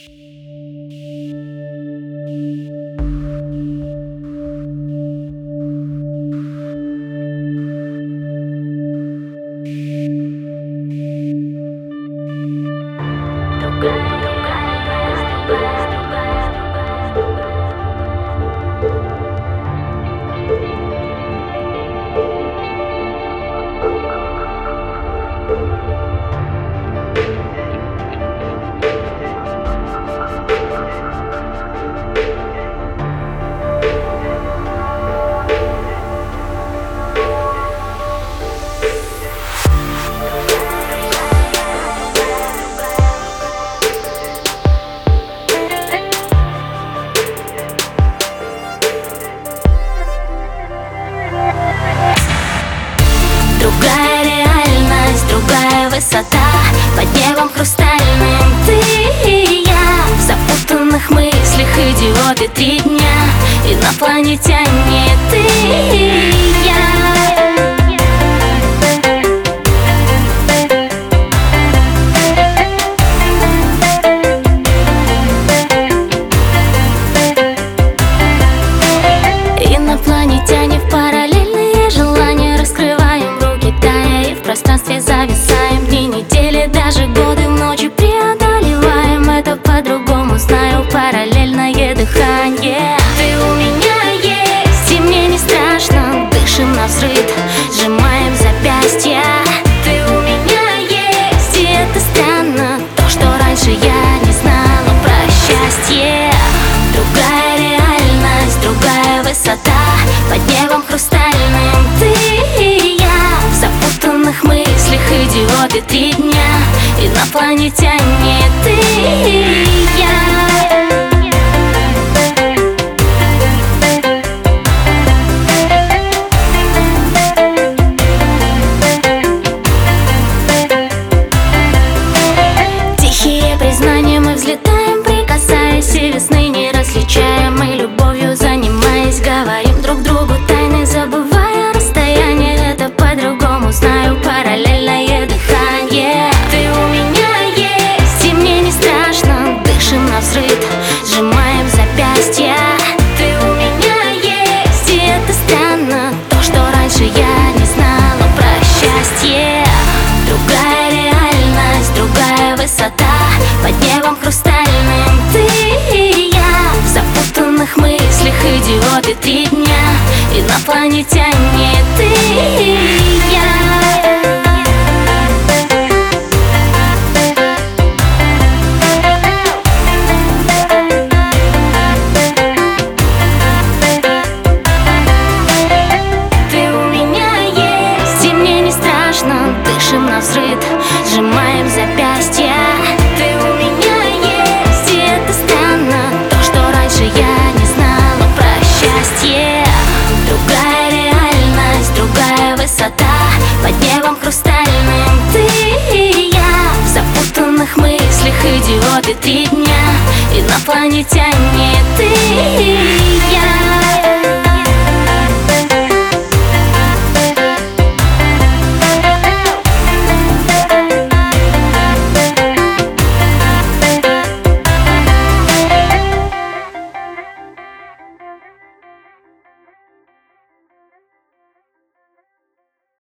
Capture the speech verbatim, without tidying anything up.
Другая реальность, другая высота, под небом хрустальным ты и я. В запутанных мыслях идиоты три дня, инопланетяне ты и я. Инопланетяне в параллельные желания раскрываем руки, тая и в пространстве зависаем. Дни, недели, даже годы, ночи преодолеваем. Это по-другому, знаю, параллельное дыхание. Ты у меня есть, и мне не страшно. Дышим навзрыд, сжимаем запястья. Ты у меня есть, и это странно, то, что раньше я не знала про счастье. Другая реальность, другая высота, под небом хрустальным ты и я. В запутанных мыслях идиоты три дня, инопланетяне ты и я. Тихие признания, мы взлетаем, прикасаясь, и весны не различаем. Мы любовью занимаясь, говорим друг другу тайны, забывая расстояние. Это по-другому, знаю, параллельное дыхание. Ты у меня есть, и мне не страшно. Дышим навзрыд, сжимаем запястья. Ты у меня есть, и это странно, то, что раньше я не знала про счастье. Другая реальность, другая высота, под небом хрустальным ты и я. В запутанных мыслях идиоты три дня, инопланетяне ты и я. Ты у меня есть, и мне не страшно. Дышим навзрыд, сжимаем запястья. Ты у меня есть, и это странно, то, что раньше я не знала про счастье. Другая реальность, другая высота, под небом хрустальным ты и я. В запутанных мыслях идиоты три дня, инопланетяне